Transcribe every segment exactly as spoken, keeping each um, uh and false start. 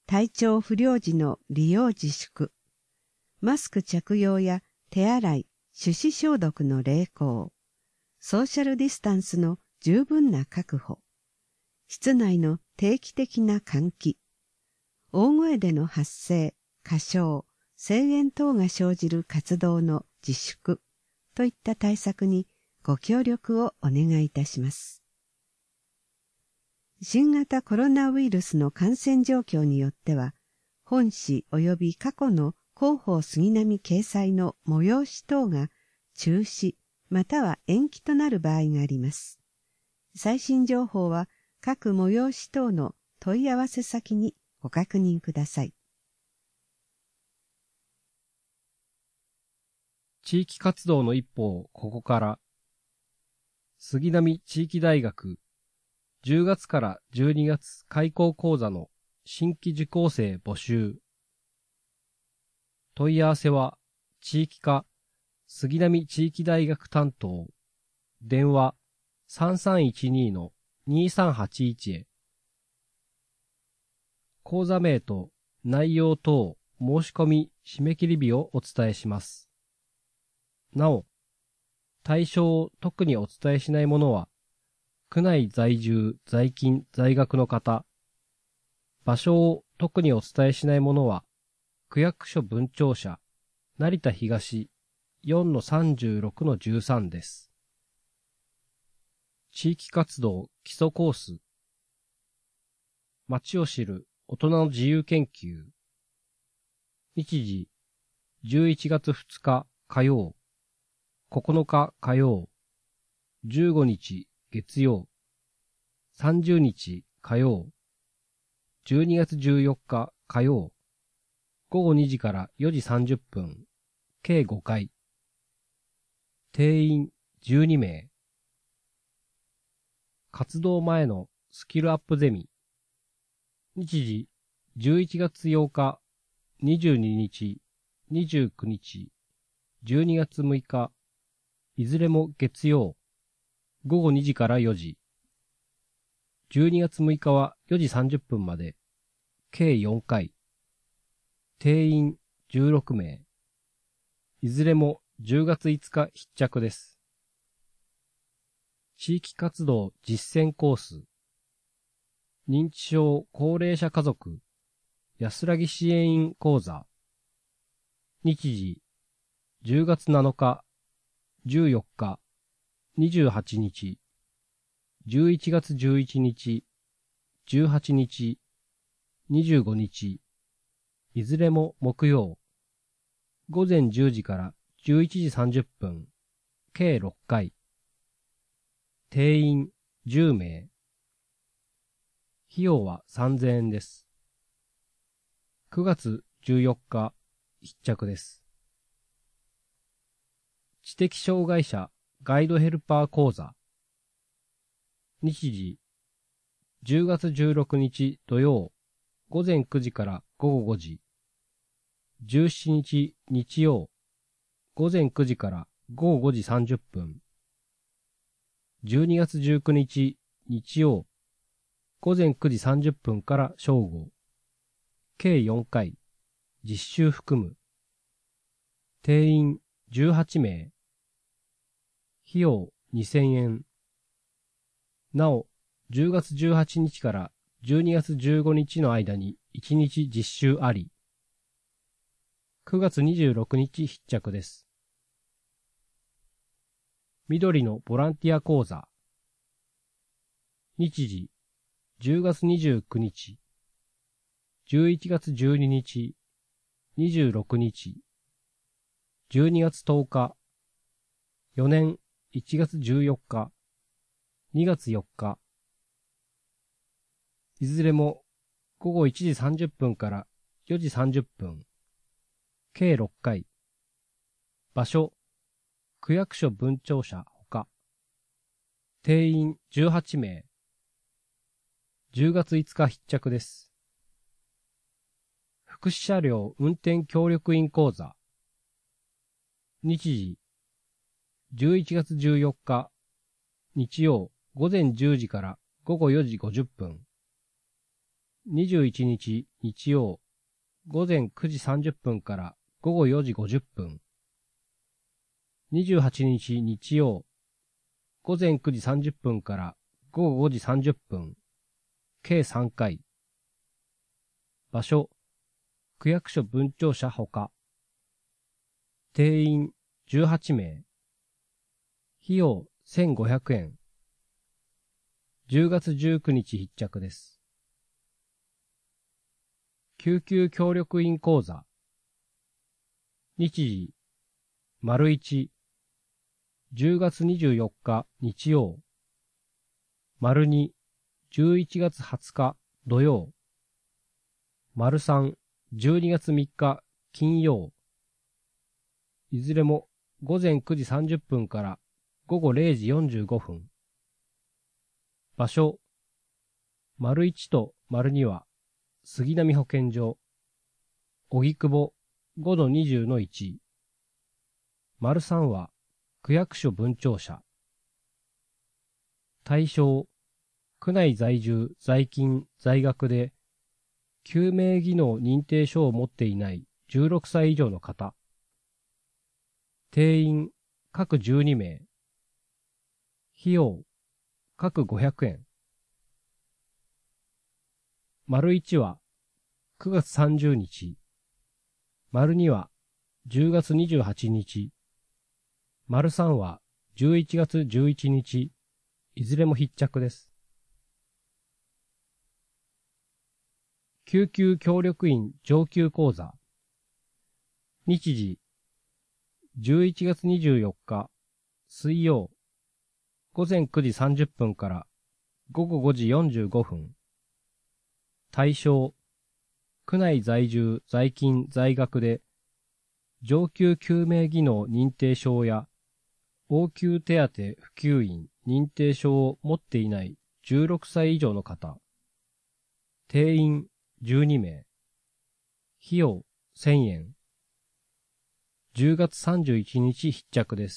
体調不良時の利用自粛、マスク着用や手洗い、手指消毒の励行、ソーシャルディスタンスの十分な確保、室内の定期的な換気、大声での発声、歌唱、声援等が生じる活動の自粛といった対策にご協力をお願いいたします。新型コロナウイルスの感染状況によっては、本誌及び過去の広報杉並掲載の催し等が中止または延期となる場合があります。最新情報は各催し等の問い合わせ先にご確認ください。 地域活動の一歩をここから。杉並地域大学じゅうがつからじゅうにがつ開講講座の新規受講生募集。問い合わせは地域課杉並地域大学担当電話 さんさんいちに のにさんはちいち へ。講座名と内容等申し込み締め切り日をお伝えします。なお、対象を特にお伝えしないものは、区内在住、在勤、在学の方、場所を特にお伝えしないものは、区役所分庁舎、成田東 よんのさんじゅうろくのじゅうさん です。地域活動基礎コース。街を知る大人の自由研究。日時、じゅういちがつふつか火曜、ここのか火曜、じゅうごにち月曜、さんじゅうにち火曜、じゅうにがつじゅうよっか火曜、ごごにじからよじさんじゅっぷん、計ごかい。定員じゅうにめい。活動前のスキルアップゼミ。日時じゅういちがつようか、にじゅうににち、にじゅうくにち、じゅうにがつむいか、いずれも月曜、ごごにじからよじ。じゅうにがつむいかはよじさんじゅっぷんまで、計よんかい。定員じゅうろくめい。いずれもじゅうがついつか必着です。地域活動実践コース。認知症高齢者家族安らぎ支援員講座。日時じゅうがつなのか、じゅうよっか、にじゅうはちにち、じゅういちがつじゅういちにち、じゅうはちにち、にじゅうごにち、いずれも木曜、ごぜんじゅうじからじゅういちじさんじゅっぷん、計ろっかい。定員じゅうめい。費用はさんぜんえんです。くがつじゅうよっか必着です。知的障害者ガイドヘルパー講座。日時じゅうがつじゅうろくにち土曜ごぜんくじからごごごじ。じゅうしちにち日曜ごぜんくじからごごごじさんじゅっぷん。じゅうにがつじゅうくにち日曜ごぜんくじさんじゅっぷんから正午。計よんかい。実習含む。定員じゅうはちめい。費用にせんえん。なお、じゅうがつじゅうはちにちからじゅうにがつじゅうごにちの間にいちにち実習あり。くがつにじゅうろくにち必着です。緑のボランティア講座。日時じゅうがつにじゅうくにち、じゅういちがつじゅうににち、にじゅうろくにち、じゅうにがつとおか、よねんいちがつじゅうよっか、にがつよっか、いずれもごごいちじさんじゅっぷんからよじさんじゅっぷん、計ろっかい。場所、区役所分庁舎ほか。定員じゅうはちめい。じゅうがついつか必着です。福祉車両運転協力員講座。日時じゅういちがつじゅうよっか日曜ごぜんじゅうじからごごよじごじゅっぷん。 にじゅういちにち日曜午前くじさんじゅっぷんから午後よじごじゅっぷん。にじゅうはちにち日曜午前くじさんじゅっぷんから午後ごじさんじゅっぷん。計さんかい。場所、区役所分庁舎ほか。定員じゅうはちめい。費用せんごひゃくえん。じゅうがつじゅうくにち必着です。救急協力員講座。日時、丸一、じゅうがつにじゅうよっか日曜。丸二、じゅういちがつはつか土曜。丸三、じゅうにがつみっか金曜。いずれも午前くじさんじゅっぷんから午後れいじよんじゅうごふん。場所、丸一と丸二は杉並保健所、荻窪 ごのにじゅうのいち。丸三は区役所分庁舎。対象、区内在住、在勤、在学で救命技能認定書を持っていないじゅうろくさい以上の方。定員、各じゅうにめい。費用、各ごひゃくえん。丸一はくがつさんじゅうにち。丸二はじゅうがつにじゅうはちにち。丸三はじゅういちがつじゅういちにち。いずれも必着です。救急協力員上級講座。日時、じゅういちがつにじゅうよっか水曜午前くじさんじゅっぷんから午後ごじよんじゅうごふん。対象、区内在住、在勤、在学で上級救命技能認定証や応急手当普及員認定証を持っていないじゅうろくさい以上の方。定員じゅうにめい。費用せんえん。じゅうがつさんじゅういちにち必着です。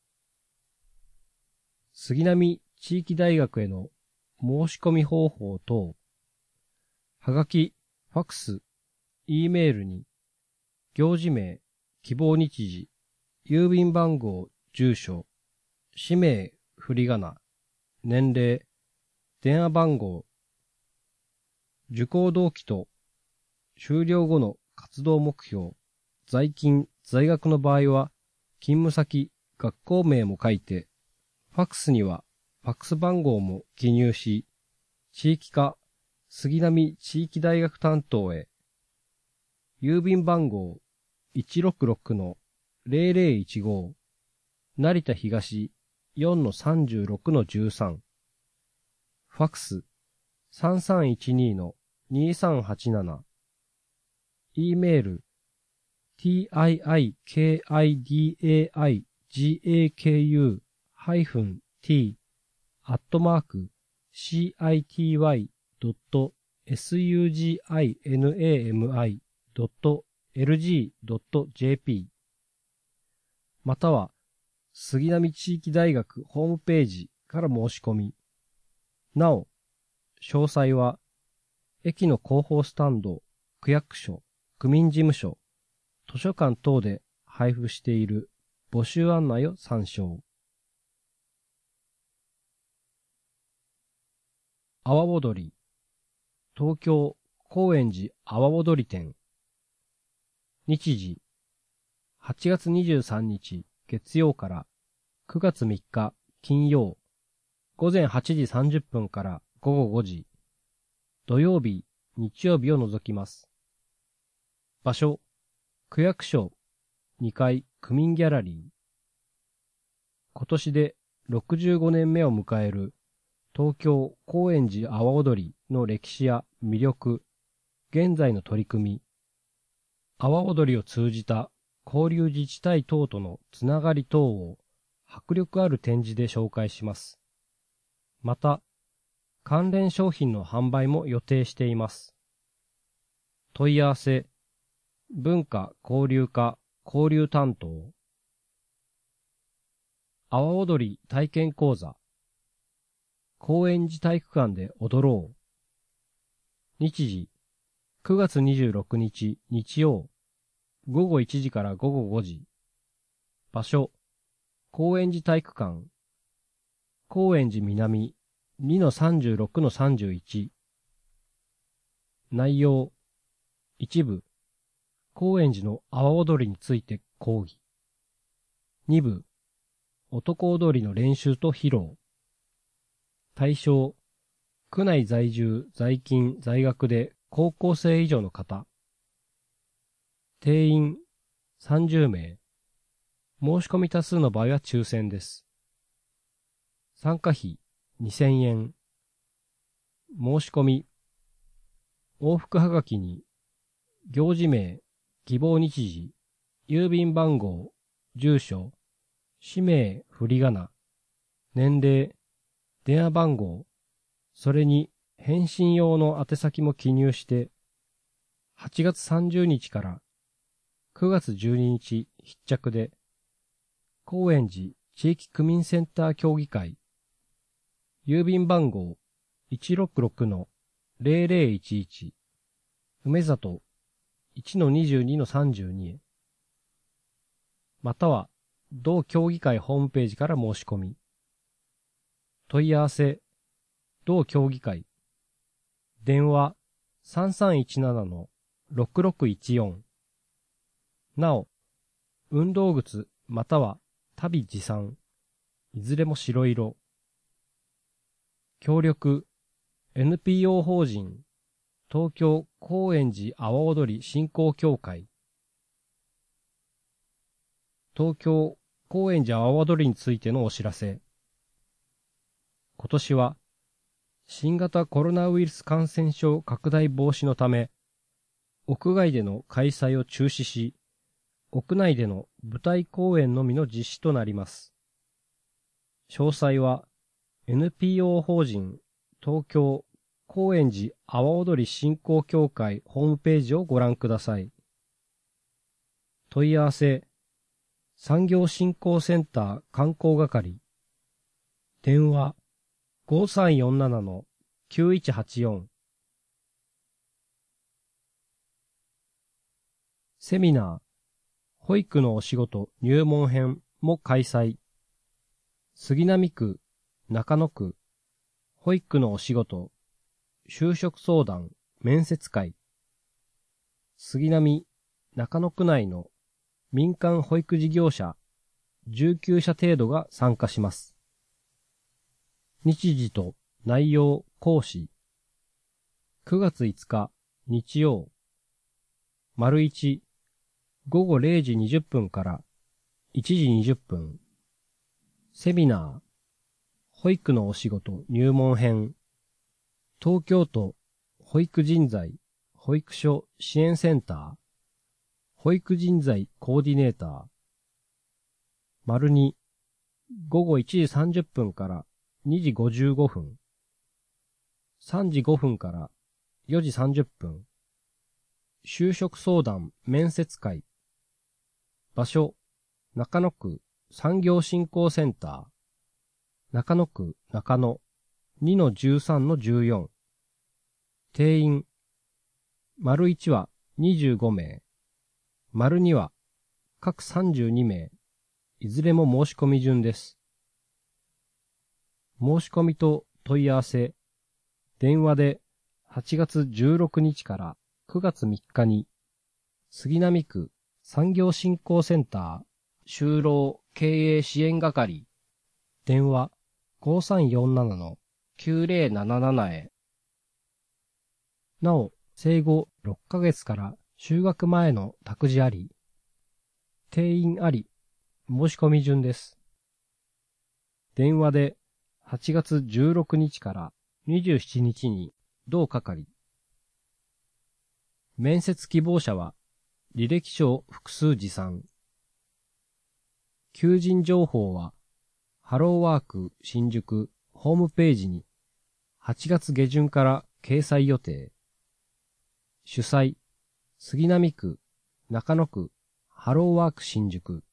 杉並地域大学への申し込み方法等、はがき、ファクス、E メールに、行事名、希望日時、郵便番号、住所、氏名、振り仮名、年齢、電話番号、受講動機と、修了後の活動目標、在勤、在学の場合は、勤務先、学校名も書いて、ファクスには、ファクス番号も記入し、地域課、杉並地域大学担当へ、郵便番号 いちろくろくのぜろぜろいちご、成田東 よんのさんじゅうろくのじゅうさん、ファクス さんさんいちにのにさんはちなな、E メール ティーアイアイケーアイディーエーアイジェーケーユー t アットマーク シーアイティーワイ ドット エスユージーアイエヌエーエムアイ ドット エルジー ドット ジェーピー または杉並地域大学ホームページから申し込み。なお、詳細は駅の広報スタンド、区役所、区民事務所、図書館等で配布している募集案内を参照。阿波踊り、東京高円寺阿波踊り展。日時、はちがつにじゅうさんにち月曜からくがつみっか金曜、午前はちじさんじゅっぷんから午後ごじ、土曜日、日曜日を除きます。場所、区役所にかい区民ギャラリー。今年でろくじゅうごねんめを迎える東京高円寺阿波踊りの歴史や魅力、現在の取り組み、阿波踊りを通じた交流自治体等とのつながり等を迫力ある展示で紹介します。また、関連商品の販売も予定しています。問い合わせ、文化交流課交流担当。阿波踊り体験講座。高円寺体育館で踊ろう。 日時、くがつにじゅうろくにち日曜、ごごいちじからごごごじ。場所、高円寺体育館。高円寺南 にのさんじゅうろくのさんじゅういち。内容、一部、高円寺の阿波踊りについて講義。二部、男踊りの練習と披露。対象、区内在住、在勤、在学で高校生以上の方。定員さんじゅうめい。申し込み多数の場合は抽選です。参加費にせんえん。申し込み。往復はがきに、行事名、希望日時、郵便番号、住所、氏名、振り仮名、年齢、電話番号、それに返信用の宛先も記入して、はちがつさんじゅうにちからくがつじゅうににち必着で、高円寺地域区民センター協議会、郵便番号 いちろくろくのぜろぜろいちいち、梅里 いちのにじゅうにのさんじゅうに へ、または同協議会ホームページから申し込み。問い合わせ、同協議会。電話さんさんいちななのろくろくいちよん。なお、運動靴または足袋持参。いずれも白色。協力、エヌピーオー 法人、東京高円寺阿波踊り振興協会。東京高円寺阿波踊りについてのお知らせ。今年は、新型コロナウイルス感染症拡大防止のため、屋外での開催を中止し、屋内での舞台公演のみの実施となります。詳細は、エヌピーオー 法人東京高円寺阿波踊り振興協会ホームページをご覧ください。問い合わせ、産業振興センター観光係。電話、ごさんよんななのきゅういちはちよん。セミナー、保育のお仕事入門編も開催。杉並区、中野区、保育のお仕事、就職相談、面接会。杉並、中野区内の民間保育事業者じゅうきゅうしゃ程度が参加します。日時と内容、講師。くがついつか日曜。丸いち、ごごれいじにじゅっぷんからいちじにじゅっぷん。セミナー、保育のお仕事入門編。東京都保育人材保育所支援センター。保育人材コーディネーター。丸に、ごごいちじさんじゅっぷんからにじごじゅうごふん。さんじごふんからよじさんじゅっぷん。就職相談面接会。場所、中野区産業振興センター。中野区中野 にのじゅうさんのじゅうよん。定員、丸いちはにじゅうごめい。丸には各さんじゅうにめい。いずれも申し込み順です。申し込みと問い合わせ、電話ではちがつじゅうろくにちからくがつみっかに、杉並区産業振興センター、就労経営支援係、電話ごさんよんななのきゅうぜろななななへ。なお、生後ろっかげつから就学前の託児あり、定員あり、申し込み順です。電話ではちがつじゅうろくにちからにじゅうしちにちに同係。面接希望者は履歴書を複数持参。求人情報はハローワーク新宿ホームページにはちがつげじゅんから掲載予定。主催、杉並区中野区ハローワーク新宿。